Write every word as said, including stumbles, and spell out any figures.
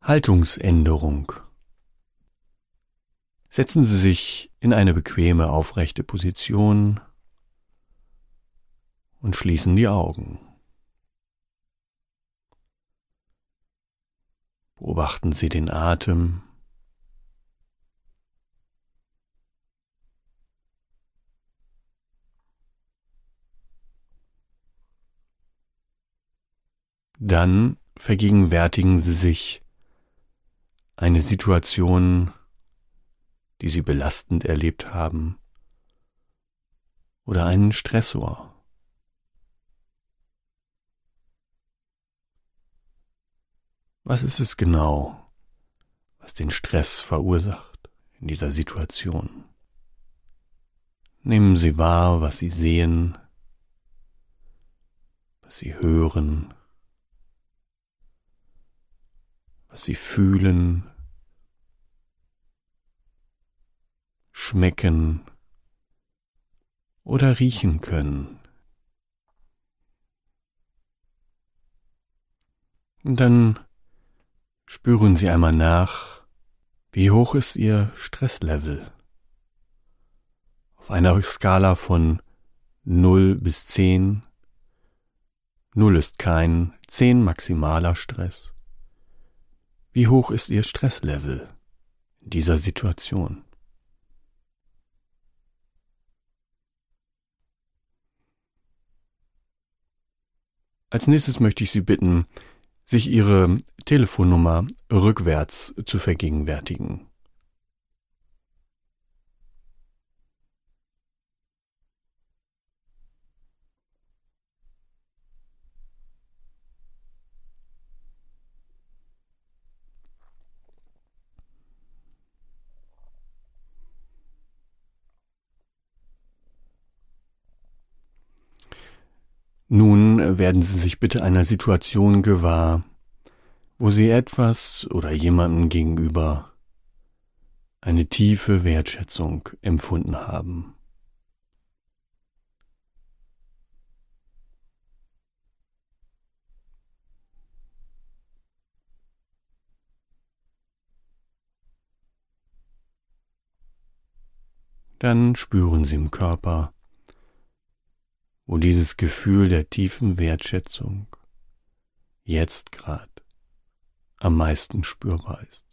Haltungsänderung. Setzen Sie sich in eine bequeme, aufrechte Position und schließen die Augen. Beobachten Sie den Atem. Dann vergegenwärtigen Sie sich eine Situation, die Sie belastend erlebt haben, oder einen Stressor. Was ist es genau, was den Stress verursacht in dieser Situation? Nehmen Sie wahr, was Sie sehen, was Sie hören, was Sie fühlen, schmecken oder riechen können. Und dann spüren Sie einmal nach, wie hoch ist Ihr Stresslevel? Auf einer Skala von null bis zehn. null ist kein, zehn maximaler Stress. Wie hoch ist Ihr Stresslevel in dieser Situation? Als nächstes möchte ich Sie bitten, sich Ihre Telefonnummer rückwärts zu vergegenwärtigen. Nun werden Sie sich bitte einer Situation gewahr, wo Sie etwas oder jemandem gegenüber eine tiefe Wertschätzung empfunden haben. Dann spüren Sie im Körper, wo dieses Gefühl der tiefen Wertschätzung jetzt gerade am meisten spürbar ist.